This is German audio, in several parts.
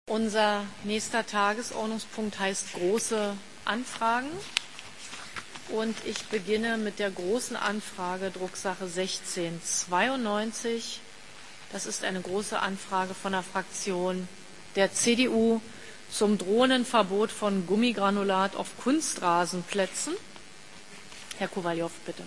Unser nächster Tagesordnungspunkt heißt Große Anfragen. Und ich beginne mit der großen Anfrage, Drucksache 1692. Das ist eine große Anfrage von der Fraktion der CDU zum drohenden Verbot von Gummigranulat auf Kunstrasenplätzen. Herr Kowaljow, bitte.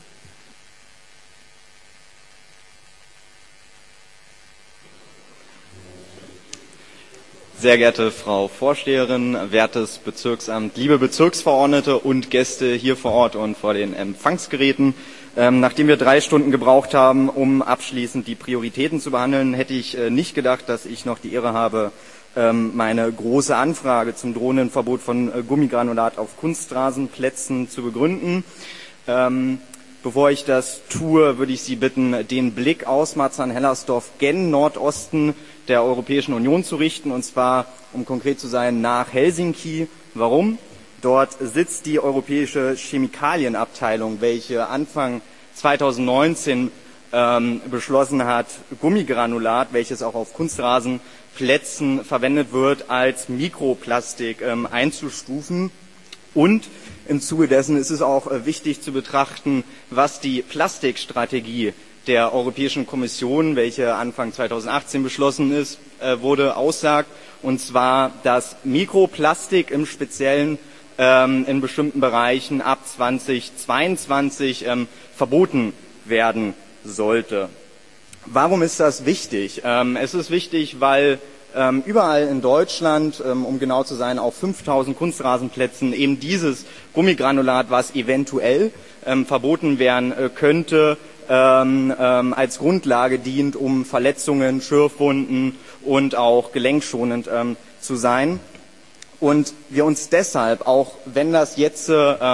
Sehr geehrte Frau Vorsteherin, wertes Bezirksamt, liebe Bezirksverordnete und Gäste hier vor Ort und vor den Empfangsgeräten. Nachdem wir 3 Stunden gebraucht haben, um abschließend die Prioritäten zu behandeln, hätte ich nicht gedacht, dass ich noch die Ehre habe, meine große Anfrage zum drohenden Verbot von Gummigranulat auf Kunstrasenplätzen zu begründen. Bevor ich das tue, würde ich Sie bitten, den Blick aus Marzahn-Hellersdorf gen Nordosten der Europäischen Union zu richten, und zwar, um konkret zu sein, nach Helsinki. Warum? Dort sitzt die Europäische Chemikalienabteilung, welche Anfang 2019 beschlossen hat, Gummigranulat, welches auch auf Kunstrasenplätzen verwendet wird, als Mikroplastik einzustufen. Und im Zuge dessen ist es auch wichtig zu betrachten, was die Plastikstrategie der Europäischen Kommission, welche Anfang 2018 beschlossen wurde, aussagt. Und zwar, dass Mikroplastik im Speziellen in bestimmten Bereichen ab 2022 verboten werden sollte. Warum ist das wichtig? Es ist wichtig, weil überall in Deutschland, um genau zu sein, auf 5000 Kunstrasenplätzen eben dieses Gummigranulat, was eventuell verboten werden könnte, als Grundlage dient, um Verletzungen, Schürfwunden und auch gelenkschonend zu sein. Und wir uns deshalb, auch wenn das jetzt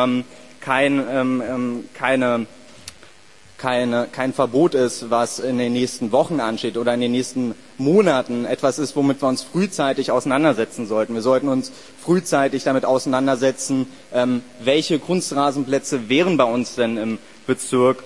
kein Verbot ist, was in den nächsten Wochen ansteht oder in den nächsten Monaten, etwas ist, womit wir uns frühzeitig auseinandersetzen sollten. Wir sollten uns frühzeitig damit auseinandersetzen, welche Kunstrasenplätze wären bei uns denn im Bezirk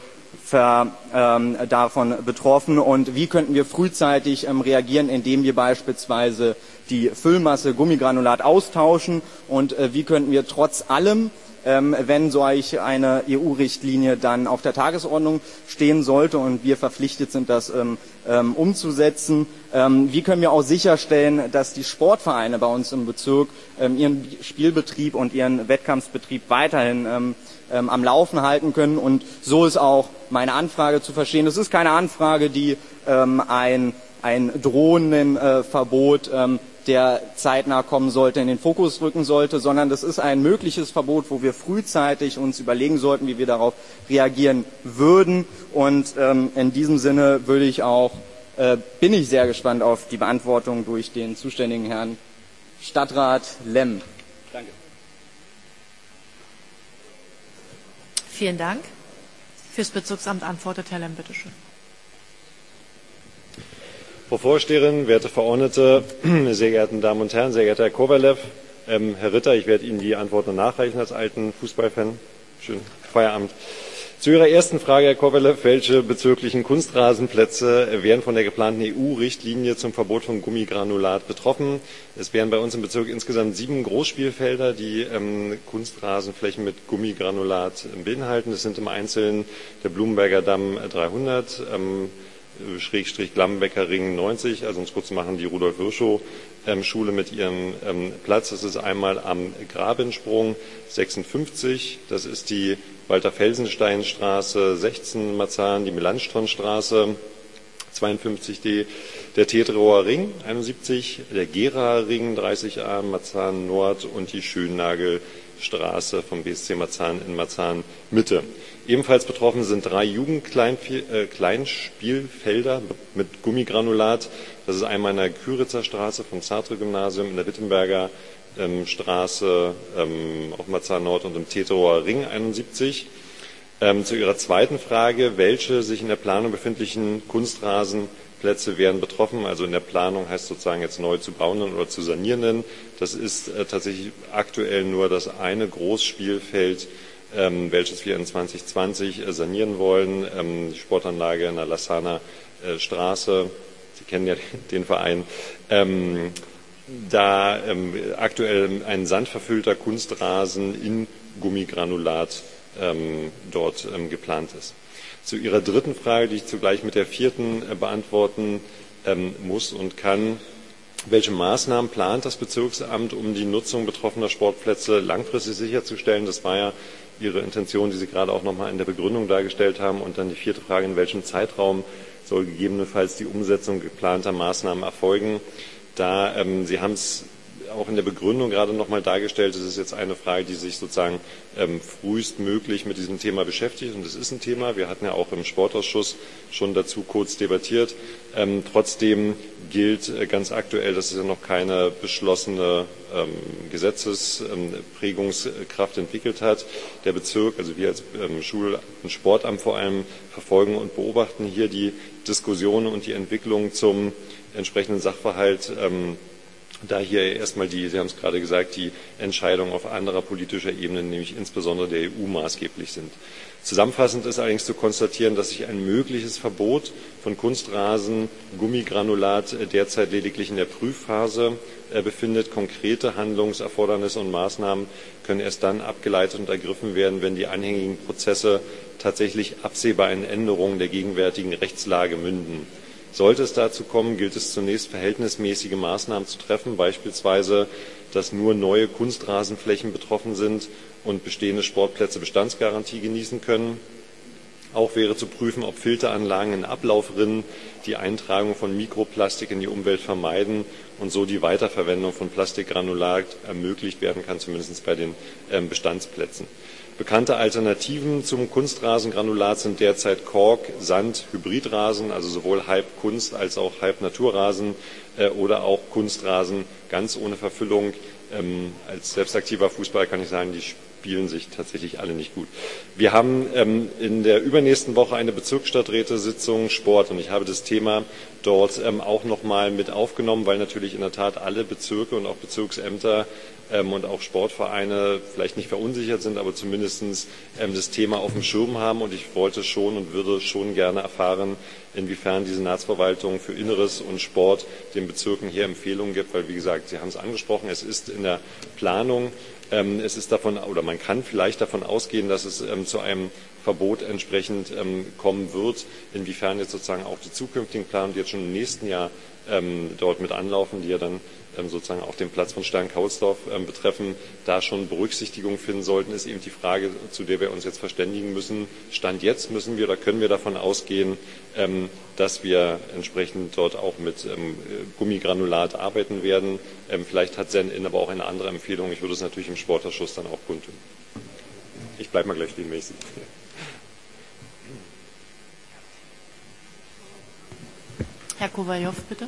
davon betroffen und wie könnten wir frühzeitig reagieren, indem wir beispielsweise die Füllmasse Gummigranulat austauschen und wie könnten wir trotz allem, wenn solch eine EU-Richtlinie dann auf der Tagesordnung stehen sollte und wir verpflichtet sind, das umzusetzen, wie können wir auch sicherstellen, dass die Sportvereine bei uns im Bezirk ihren Spielbetrieb und ihren Wettkampfbetrieb weiterhin am Laufen halten können. Und so ist auch meine Anfrage zu verstehen. Es ist keine Anfrage, die ein drohenden Verbot der zeitnah kommen sollte, in den Fokus rücken sollte, sondern das ist ein mögliches Verbot, wo wir frühzeitig uns überlegen sollten, wie wir darauf reagieren würden. Und in diesem Sinne bin ich sehr gespannt auf die Beantwortung durch den zuständigen Herrn Stadtrat Lemm. Danke. Vielen Dank. Fürs Bezirksamt antwortet Herr Lemm, bitte schön. Frau Vorsteherin, werte Verordnete, sehr geehrten Damen und Herren, sehr geehrter Herr Kowaljow, Herr Ritter, ich werde Ihnen die Antwort noch nachreichen als alten Fußballfan. Schönen Feierabend. Zu Ihrer ersten Frage, Herr Kowaljow, welche bezirklichen Kunstrasenplätze wären von der geplanten EU-Richtlinie zum Verbot von Gummigranulat betroffen? Es wären bei uns im Bezirk insgesamt 7 Großspielfelder, die Kunstrasenflächen mit Gummigranulat beinhalten. Das sind im Einzelnen der Blumenberger Damm 300, Schrägstrich Glambecker Ring 90, also um es kurz zu machen, die Rudolf-Virchow-Schule mit ihrem Platz. Das ist einmal am Grabensprung 56, das ist die Walter-Felsenstein-Straße 16 Marzahn, die Melanchthon-Straße 52D, der Teterower Ring 71, der Geraer Ring 30a Marzahn Nord und die Schönnagelstraße vom BSC Marzahn in Marzahn Mitte. Ebenfalls betroffen sind 3 Jugendkleinspielfelder mit Gummigranulat. Das ist einmal in der Küritzer Straße vom Sartre-Gymnasium, in der Wittenberger Straße auf Marzahn Nord und im Teterower Ring 71. Zu Ihrer zweiten Frage, welche sich in der Planung befindlichen Kunstrasenplätze wären betroffen? Also in der Planung heißt sozusagen jetzt neu zu bauenden oder zu sanierenden. Das ist tatsächlich aktuell nur das eine Großspielfeld, welches wir in 2020 sanieren wollen, die Sportanlage in der Lassaner Straße. Sie kennen ja den Verein. da aktuell ein sandverfüllter Kunstrasen in Gummigranulat dort geplant ist. Zu Ihrer dritten Frage, die ich zugleich mit der vierten beantworten muss und kann: Welche Maßnahmen plant das Bezirksamt, um die Nutzung betroffener Sportplätze langfristig sicherzustellen? Das war ja Ihre Intention, die Sie gerade auch nochmal in der Begründung dargestellt haben. Und dann die vierte Frage: In welchem Zeitraum soll gegebenenfalls die Umsetzung geplanter Maßnahmen erfolgen? Sie haben es auch in der Begründung gerade nochmal dargestellt, es ist jetzt eine Frage, die sich sozusagen frühestmöglich mit diesem Thema beschäftigt. Und es ist ein Thema. Wir hatten ja auch im Sportausschuss schon dazu kurz debattiert. Trotzdem gilt ganz aktuell, dass es ja noch keine beschlossene Gesetzesprägungskraft entwickelt hat. Der Bezirk, also wir als Schul- und Sportamt vor allem, verfolgen und beobachten hier die Diskussionen und die Entwicklung zum entsprechenden Sachverhalt, da hier erstmal Sie haben es gerade gesagt, die Entscheidungen auf anderer politischer Ebene, nämlich insbesondere der EU, maßgeblich sind. Zusammenfassend ist allerdings zu konstatieren, dass sich ein mögliches Verbot von Kunstrasen, Gummigranulat derzeit lediglich in der Prüfphase befindet. Konkrete Handlungserfordernisse und Maßnahmen können erst dann abgeleitet und ergriffen werden, wenn die anhängigen Prozesse tatsächlich absehbar in Änderungen der gegenwärtigen Rechtslage münden. Sollte es dazu kommen, gilt es zunächst, verhältnismäßige Maßnahmen zu treffen, beispielsweise, dass nur neue Kunstrasenflächen betroffen sind und bestehende Sportplätze Bestandsgarantie genießen können. Auch wäre zu prüfen, ob Filteranlagen in Ablaufrinnen die Eintragung von Mikroplastik in die Umwelt vermeiden und so die Weiterverwendung von Plastikgranulat ermöglicht werden kann, zumindest bei den Bestandsplätzen. Bekannte Alternativen zum Kunstrasengranulat sind derzeit Kork, Sand, Hybridrasen, also sowohl halb Kunst als auch halb Naturrasen oder auch Kunstrasen ganz ohne Verfüllung. Als selbstaktiver Fußballer kann ich sagen, die spielen sich tatsächlich alle nicht gut. Wir haben in der übernächsten Woche eine Bezirksstadträtesitzung Sport und ich habe das Thema dort auch nochmal mit aufgenommen, weil natürlich in der Tat alle Bezirke und auch Bezirksämter und auch Sportvereine vielleicht nicht verunsichert sind, aber zumindest das Thema auf dem Schirm haben. Und ich wollte schon und würde schon gerne erfahren, inwiefern die Senatsverwaltung für Inneres und Sport den Bezirken hier Empfehlungen gibt, weil, wie gesagt, Sie haben es angesprochen, es ist in der Planung. Es ist davon, oder man kann vielleicht davon ausgehen, dass es zu einem Verbot entsprechend kommen wird. Inwiefern jetzt sozusagen auch die zukünftigen Planungen, die jetzt schon im nächsten Jahr dort mit anlaufen, die ja dann sozusagen auch den Platz von Stein-Kaulsdorf betreffen, da schon Berücksichtigung finden sollten, ist eben die Frage, zu der wir uns jetzt verständigen müssen. Stand jetzt müssen wir oder können wir davon ausgehen, dass wir entsprechend dort auch mit Gummigranulat arbeiten werden. Vielleicht hat Zen aber auch eine andere Empfehlung. Ich würde es natürlich im Sportausschuss dann auch kundtun. Ich bleibe mal gleich mäßig. Herr Kowaljow, bitte.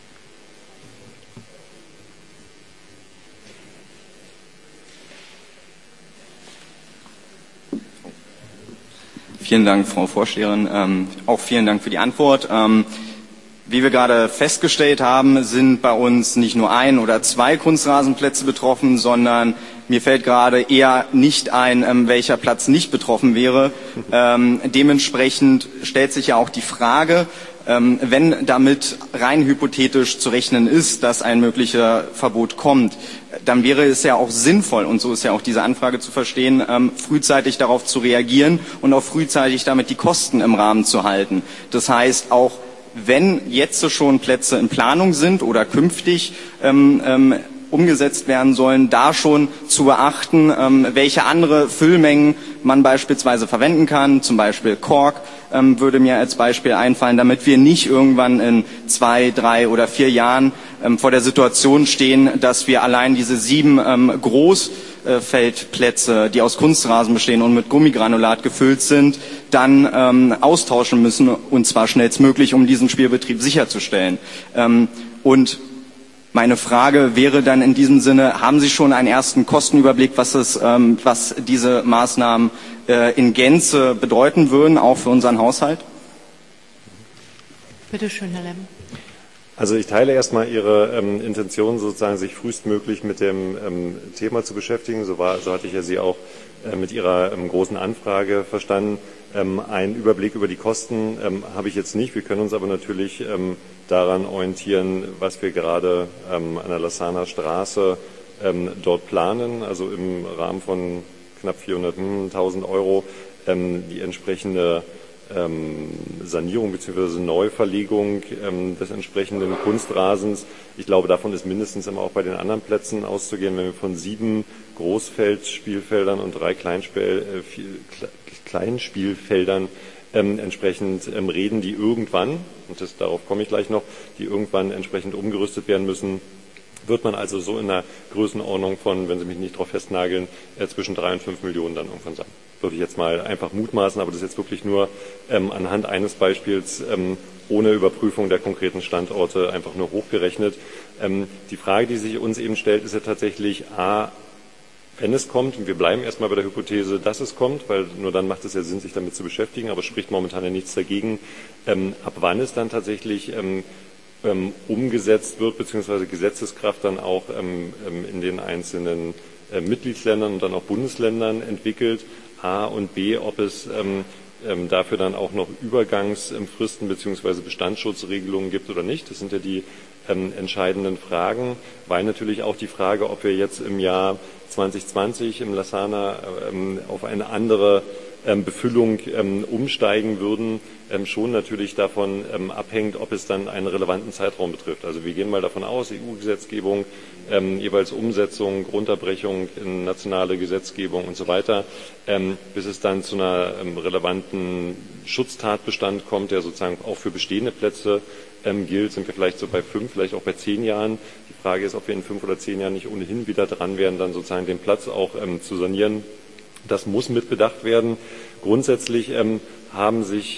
Vielen Dank, Frau Vorsteherin. Auch vielen Dank für die Antwort. Wie wir gerade festgestellt haben, sind bei uns nicht nur 1 oder 2 Kunstrasenplätze betroffen, sondern mir fällt gerade eher nicht ein, welcher Platz nicht betroffen wäre. Dementsprechend stellt sich ja auch die Frage, wenn damit rein hypothetisch zu rechnen ist, dass ein möglicher Verbot kommt, dann wäre es ja auch sinnvoll, und so ist ja auch diese Anfrage zu verstehen, frühzeitig darauf zu reagieren und auch frühzeitig damit die Kosten im Rahmen zu halten. Das heißt, auch wenn jetzt schon Plätze in Planung sind oder künftig umgesetzt werden sollen, da schon zu beachten, welche andere Füllmengen man beispielsweise verwenden kann, zum Beispiel Kork würde mir als Beispiel einfallen, damit wir nicht irgendwann in 2, 3 oder 4 Jahren vor der Situation stehen, dass wir allein diese 7 Großfeldplätze, die aus Kunstrasen bestehen und mit Gummigranulat gefüllt sind, dann austauschen müssen, und zwar schnellstmöglich, um diesen Spielbetrieb sicherzustellen. Und meine Frage wäre dann in diesem Sinne, haben Sie schon einen ersten Kostenüberblick, was diese Maßnahmen in Gänze bedeuten würden, auch für unseren Haushalt? Bitte schön, Herr Lemm. Also ich teile erstmal Ihre Intention, sozusagen sich frühestmöglich mit dem Thema zu beschäftigen. So hatte ich ja Sie auch mit Ihrer großen Anfrage verstanden. Einen Überblick über die Kosten habe ich jetzt nicht. Wir können uns aber natürlich daran orientieren, was wir gerade an der Lassaner Straße dort planen, also im Rahmen von knapp 400.000 Euro die entsprechende Sanierung bzw. Neuverlegung des entsprechenden Kunstrasens. Ich glaube, davon ist mindestens immer auch bei den anderen Plätzen auszugehen, wenn wir von 7 Großfeldspielfeldern und 3 Kleinspielfeldern entsprechend reden, die irgendwann, und darauf komme ich gleich noch, die irgendwann entsprechend umgerüstet werden müssen, wird man also so in einer Größenordnung von, wenn Sie mich nicht darauf festnageln, zwischen 3 und 5 Millionen dann irgendwann sein. Würde ich jetzt mal einfach mutmaßen, aber das ist jetzt wirklich nur anhand eines Beispiels ohne Überprüfung der konkreten Standorte einfach nur hochgerechnet. Die Frage, die sich uns eben stellt, ist ja tatsächlich A, wenn es kommt, und wir bleiben erstmal bei der Hypothese, dass es kommt, weil nur dann macht es ja Sinn, sich damit zu beschäftigen, aber es spricht momentan ja nichts dagegen, ab wann es dann tatsächlich umgesetzt wird, beziehungsweise Gesetzeskraft dann auch in den einzelnen Mitgliedsländern und dann auch Bundesländern entwickelt, A und B, ob es dafür dann auch noch Übergangsfristen beziehungsweise Bestandsschutzregelungen gibt oder nicht. Das sind ja die entscheidenden Fragen, weil natürlich auch die Frage, ob wir jetzt im Jahr 2020 im Lassaner auf eine andere Befüllung umsteigen würden, schon natürlich davon abhängt, ob es dann einen relevanten Zeitraum betrifft. Also wir gehen mal davon aus, EU-Gesetzgebung, jeweils Umsetzung, Unterbrechung in nationale Gesetzgebung und so weiter, bis es dann zu einer relevanten Schutztatbestand kommt, der sozusagen auch für bestehende Plätze gilt, sind wir vielleicht so bei 5, vielleicht auch bei 10 Jahren. Die Frage ist, ob wir in 5 oder 10 Jahren nicht ohnehin wieder dran wären, dann sozusagen den Platz auch zu sanieren. Das muss mitbedacht werden. Grundsätzlich hat sich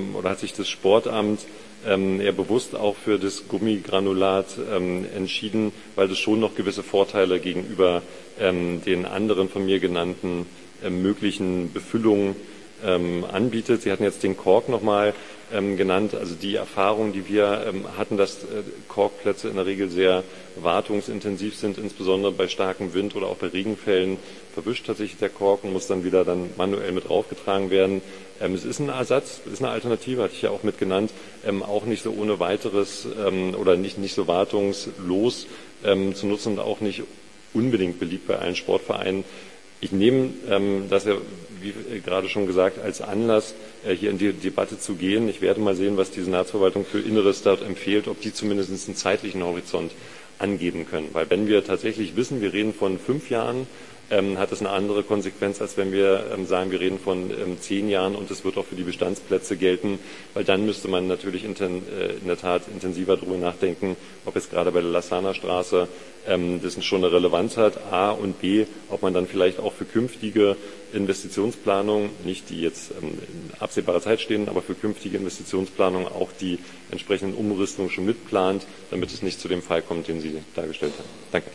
das Sportamt eher bewusst auch für das Gummigranulat entschieden, weil das schon noch gewisse Vorteile gegenüber den anderen von mir genannten möglichen Befüllungen anbietet. Sie hatten jetzt den Kork nochmal genannt. Also die Erfahrung, die wir hatten, dass Korkplätze in der Regel sehr wartungsintensiv sind, insbesondere bei starkem Wind oder auch bei Regenfällen, verwischt tatsächlich der Kork und muss dann wieder dann manuell mit draufgetragen werden. Es ist ein Ersatz, es ist eine Alternative, hatte ich ja auch mit genannt, auch nicht so ohne weiteres oder nicht so wartungslos zu nutzen und auch nicht unbedingt beliebt bei allen Sportvereinen. Ich nehme das ja, wie gerade schon gesagt, als Anlass, hier in die Debatte zu gehen. Ich werde mal sehen, was die Senatsverwaltung für Inneres dort empfiehlt, ob die zumindest einen zeitlichen Horizont angeben können. Weil wenn wir tatsächlich wissen, wir reden von 5 Jahren, hat das eine andere Konsequenz, als wenn wir sagen, wir reden von 10 Jahren und es wird auch für die Bestandsplätze gelten, weil dann müsste man natürlich in der Tat intensiver darüber nachdenken, ob jetzt gerade bei der Lassaner Straße das schon eine Relevanz hat, A und B, ob man dann vielleicht auch für künftige Investitionsplanungen, nicht die jetzt in absehbarer Zeit stehen, aber für künftige Investitionsplanungen auch die entsprechenden Umrüstungen schon mitplant, damit es nicht zu dem Fall kommt, den Sie dargestellt haben. Danke.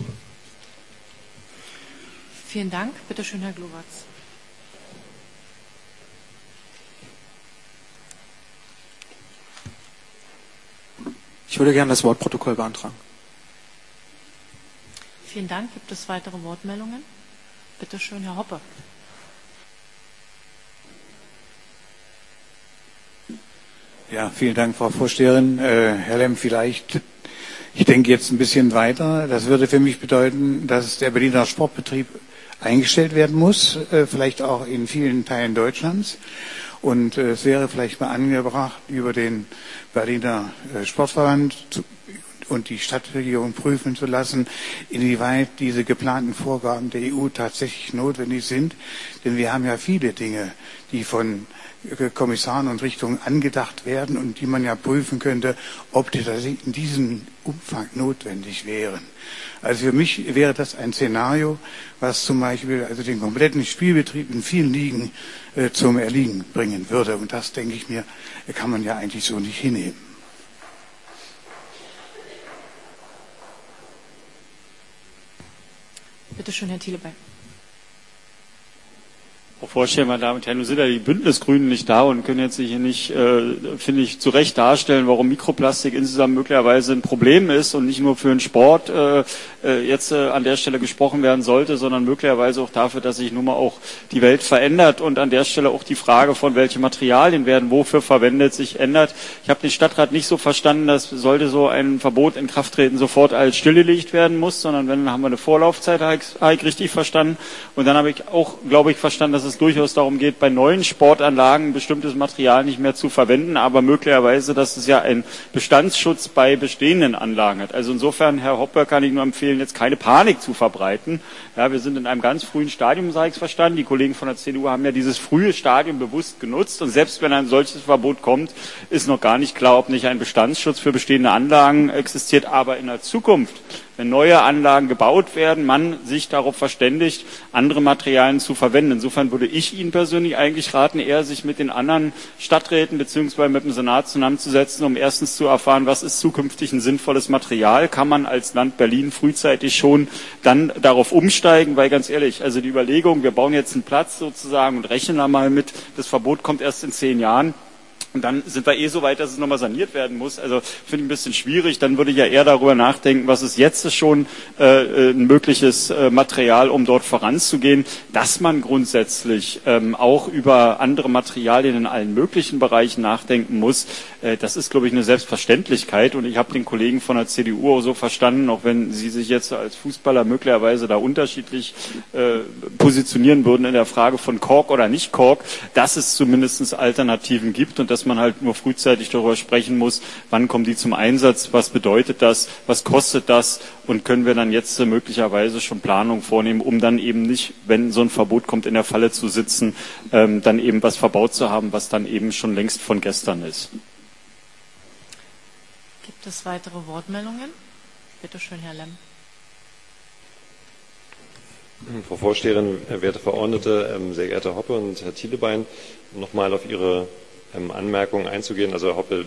Vielen Dank. Bitte schön, Herr Glowacz. Ich würde gerne das Wortprotokoll beantragen. Vielen Dank. Gibt es weitere Wortmeldungen? Bitte schön, Herr Hoppe. Ja, vielen Dank, Frau Vorsteherin. Herr Lemm, vielleicht, ich denke jetzt ein bisschen weiter. Das würde für mich bedeuten, dass der Berliner Sportbetrieb eingestellt werden muss, vielleicht auch in vielen Teilen Deutschlands. Und es wäre vielleicht mal angebracht, über den Berliner Sportverband und die Stadtregierung prüfen zu lassen, inwieweit diese geplanten Vorgaben der EU tatsächlich notwendig sind. Denn wir haben ja viele Dinge, die von Kommissaren und Richtungen angedacht werden und die man ja prüfen könnte, ob die tatsächlich in diesem Umfang notwendig wären. Also für mich wäre das ein Szenario, was zum Beispiel also den kompletten Spielbetrieb in vielen Ligen zum Erliegen bringen würde. Und das, denke ich mir, kann man ja eigentlich so nicht hinnehmen. Bitte schön, Herr Thielebein. Frau Vorsteher, meine Damen und Herren, nun sind ja die Bündnisgrünen nicht da und können jetzt hier nicht, finde ich, zu Recht darstellen, warum Mikroplastik insgesamt möglicherweise ein Problem ist und nicht nur für den Sport jetzt an der Stelle gesprochen werden sollte, sondern möglicherweise auch dafür, dass sich nun mal auch die Welt verändert und an der Stelle auch die Frage von welche Materialien werden wofür verwendet sich ändert. Ich habe den Stadtrat nicht so verstanden, dass sollte so ein Verbot in Kraft treten sofort als stillgelegt werden muss, sondern wenn, dann haben wir eine Vorlaufzeit, habe ich richtig verstanden. Und dann habe ich auch, glaube ich, verstanden, dass es durchaus darum geht, bei neuen Sportanlagen bestimmtes Material nicht mehr zu verwenden, aber möglicherweise, dass es ja einen Bestandsschutz bei bestehenden Anlagen hat. Also insofern, Herr Hoppe, kann ich nur empfehlen, jetzt keine Panik zu verbreiten. Ja, wir sind in einem ganz frühen Stadium, sage ich verstanden. Die Kollegen von der CDU haben ja dieses frühe Stadium bewusst genutzt. Und selbst wenn ein solches Verbot kommt, ist noch gar nicht klar, ob nicht ein Bestandsschutz für bestehende Anlagen existiert. Aber in der Zukunft, wenn neue Anlagen gebaut werden, man sich darauf verständigt, andere Materialien zu verwenden. Insofern würde ich Ihnen persönlich eigentlich raten, eher sich mit den anderen Stadträten bzw. mit dem Senat zusammenzusetzen, um erstens zu erfahren, was ist zukünftig ein sinnvolles Material, kann man als Land Berlin frühzeitig schon dann darauf umsteigen, weil ganz ehrlich, also die Überlegung, wir bauen jetzt einen Platz sozusagen und rechnen da mal mit, das Verbot kommt erst in 10 Jahren. Und dann sind wir so weit, dass es nochmal saniert werden muss. Also finde ich ein bisschen schwierig. Dann würde ich ja eher darüber nachdenken, was ist jetzt schon ein mögliches Material, um dort voranzugehen. Dass man grundsätzlich auch über andere Materialien in allen möglichen Bereichen nachdenken muss, das ist, glaube ich, eine Selbstverständlichkeit. Und ich habe den Kollegen von der CDU auch so verstanden, auch wenn sie sich jetzt als Fußballer möglicherweise da unterschiedlich positionieren würden in der Frage von Kork oder nicht Kork, dass es zumindest Alternativen gibt und dass man halt nur frühzeitig darüber sprechen muss, wann kommen die zum Einsatz, was bedeutet das, was kostet das und können wir dann jetzt möglicherweise schon Planung vornehmen, um dann eben nicht, wenn so ein Verbot kommt, in der Falle zu sitzen, dann eben was verbaut zu haben, was dann eben schon längst von gestern ist. Gibt es weitere Wortmeldungen? Bitte schön, Herr Lemm. Frau Vorsteherin, werte Verordnete, sehr geehrter Hoppe und Herr Thielebein, nochmal auf Ihre Anmerkungen einzugehen. Also Herr Hoppe,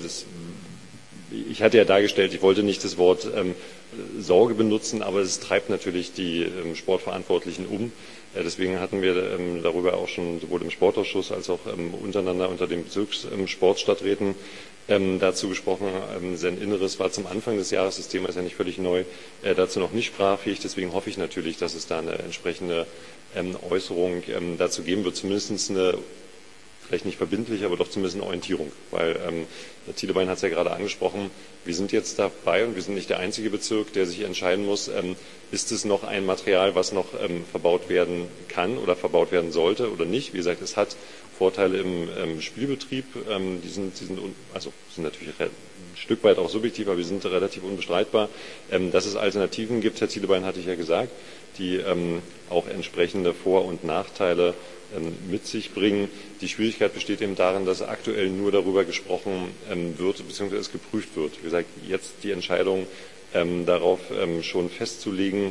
ich hatte ja dargestellt, ich wollte nicht das Wort Sorge benutzen, aber es treibt natürlich die Sportverantwortlichen um. Deswegen hatten wir darüber auch schon sowohl im Sportausschuss als auch untereinander unter den Bezirkssportstadträten dazu gesprochen. Sein Inneres war zum Anfang des Jahres, das Thema ist ja nicht völlig neu, dazu noch nicht sprachfähig. Deswegen hoffe ich natürlich, dass es da eine entsprechende Äußerung dazu geben wird, zumindest eine vielleicht nicht verbindlich, aber doch zumindest eine Orientierung, weil Herr Thielebein hat es ja gerade angesprochen, wir sind jetzt dabei und wir sind nicht der einzige Bezirk, der sich entscheiden muss, ist es noch ein Material, was noch verbaut werden kann oder verbaut werden sollte oder nicht. Wie gesagt, es hat Vorteile im Spielbetrieb, die sind natürlich ein Stück weit auch subjektiv, aber die sind relativ unbestreitbar. Dass es Alternativen gibt, Herr Thielebein hatte ich ja gesagt, die auch entsprechende Vor- und Nachteile mit sich bringen. Die Schwierigkeit besteht eben darin, dass aktuell nur darüber gesprochen wird, beziehungsweise es geprüft wird. Wie gesagt, jetzt die Entscheidung darauf schon festzulegen,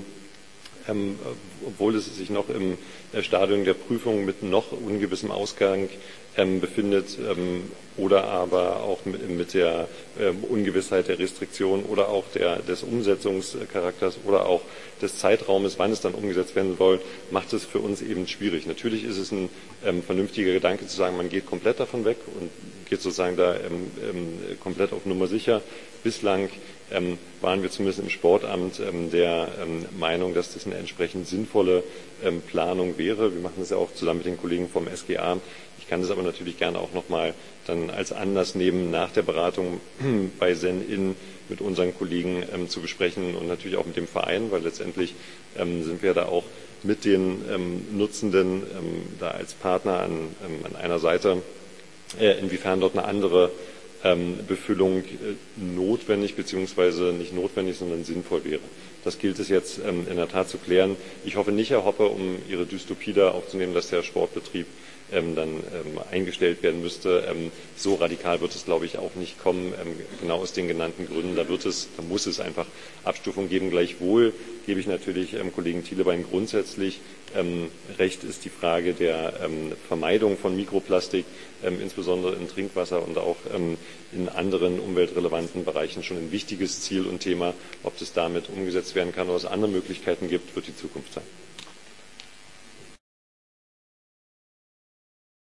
obwohl es sich noch im Stadium der Prüfung mit noch ungewissem Ausgang befindet oder aber auch mit der Ungewissheit der Restriktion oder auch des Umsetzungscharakters oder auch des Zeitraumes, wann es dann umgesetzt werden soll, macht es für uns eben schwierig. Natürlich ist es ein vernünftiger Gedanke zu sagen, man geht komplett davon weg und geht sozusagen da komplett auf Nummer sicher. Bislang waren wir zumindest im Sportamt der Meinung, dass das eine entsprechend sinnvolle Planung wäre. Wir machen das ja auch zusammen mit den Kollegen vom SGA. Ich kann das aber natürlich gerne auch nochmal dann als Anlass nehmen, nach der Beratung bei Sen-In mit unseren Kollegen zu besprechen und natürlich auch mit dem Verein, weil letztendlich sind wir da auch mit den Nutzenden da als Partner an einer Seite, inwiefern dort eine andere Befüllung notwendig beziehungsweise nicht notwendig, sondern sinnvoll wäre. Das gilt es jetzt in der Tat zu klären. Ich hoffe nicht, Herr Hoppe, um Ihre Dystopie da aufzunehmen, dass der Sportbetrieb dann eingestellt werden müsste. So radikal wird es, glaube ich, auch nicht kommen, genau aus den genannten Gründen. Da muss es einfach Abstufung geben. Gleichwohl gebe ich natürlich Kollegen Thielebein grundsätzlich recht, ist die Frage der Vermeidung von Mikroplastik, insbesondere in Trinkwasser und auch in anderen umweltrelevanten Bereichen schon ein wichtiges Ziel und Thema. Ob das damit umgesetzt werden kann oder es andere Möglichkeiten gibt, wird die Zukunft zeigen.